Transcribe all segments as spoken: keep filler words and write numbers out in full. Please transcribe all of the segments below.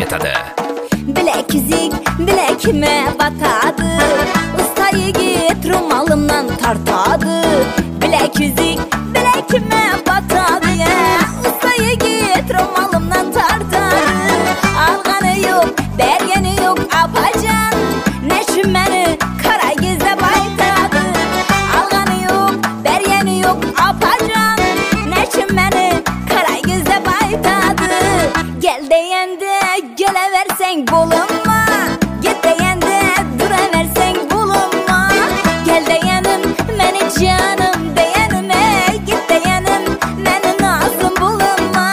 aytadı. Bilek yüzük bilekime batadı, usta yigit rumalımdan tartadı. Bilek yüzük bilekime batadı ya, usta yigit rumalımdan tartadı. Alganı yok, bergeni yok apacan, neşim beni kara göze baytadı. Alganı yok, bergeni yok apacan, neşim beni kara göze baytadı. Gel deyende geleversen bulunma, git deyende duraversen bulunma. Gel deyenim meni canım deyenime, git deyenim meni nazım bulunma.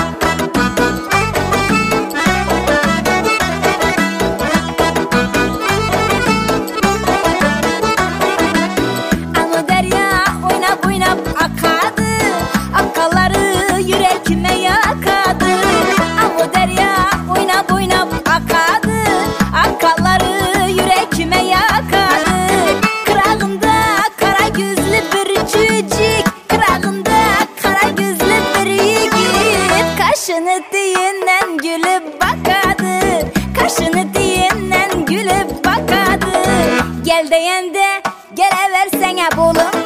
Anu derya oynap oynap akadı, akaları yürekime yakadı. Anu derya oynap oynap akadı, akaları yürekime yakadı. Kırağında kara gözlü bir çocuk, kırağında kara gözlü bir yigit. Kaşını diyinden gülüp bakadı, kaşını diyinden gülüp bakadı. Gel deyende geleversene bulunma.